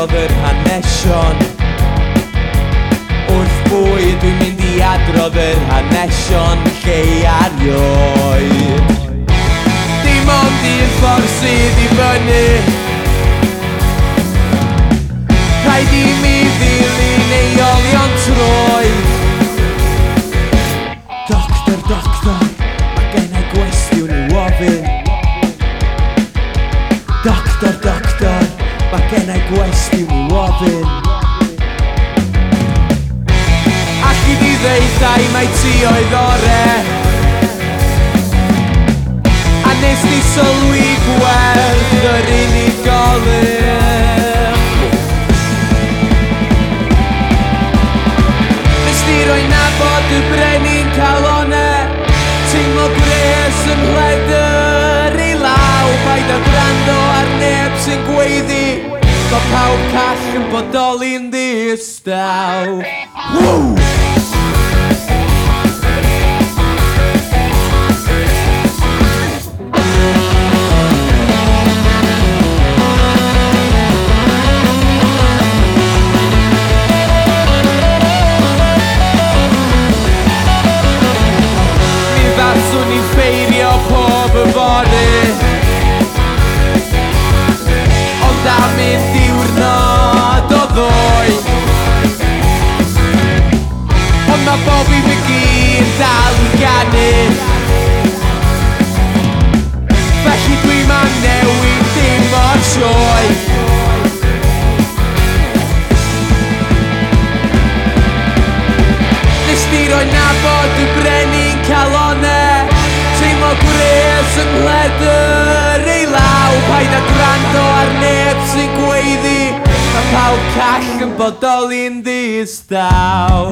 adrodd yr hanesion. Wrth bwy dwi'n mynd i adrodd yr hanesion llei arioed. Dim ond un ffordd sydd i fyny, rhaid i mi ddilyn eolion troed. Doctor, doctor, mae gennau gwestiwn i ofyn. Doctor, doctor, mae gennau gwestiwn i ofyn. Alli di ddeudai mai ti oedd ore, a nes di sylwi gwerth yr unigolyn. Nes di roi nabod y brenin calone, teimlo gres yn nhledr i law. Paid â gwrando ar neb sy'n gweiddi, mae pawb call yn bodoli'n ddistaw. Woo! Ond am mynd diwrnod o ddoe, ond mae Bobby McGee dal i ganu, felly dwi'm am newid dim o'r sioe. Nes di roi nabod y brenin calone, teimlo gwres yng nghledr ei law. Paid â gwrando ar neb sy'n gweiddi, mae pawb call yn bodoli'n ddistaw.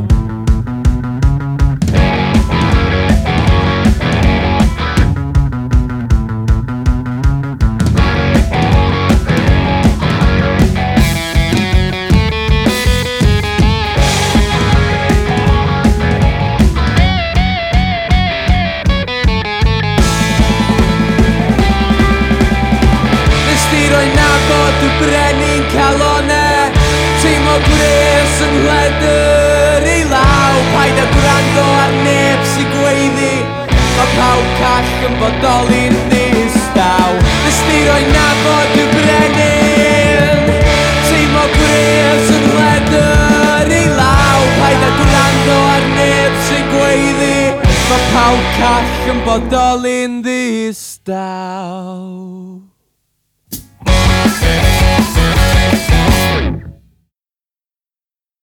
Roi nabod y brenin calone, teimlo gres yng nghledr ei law. Paid â gwrando ar neb sy'n gweiddi, mae pawb call yn bodoli'n ddistaw. Nes di roi nabod y brenin, teimlo gres yng nghledr ei law. Paid â gwrando ar neb sy'n gweiddi, mae pawb call yn bodoli'n ddistaw.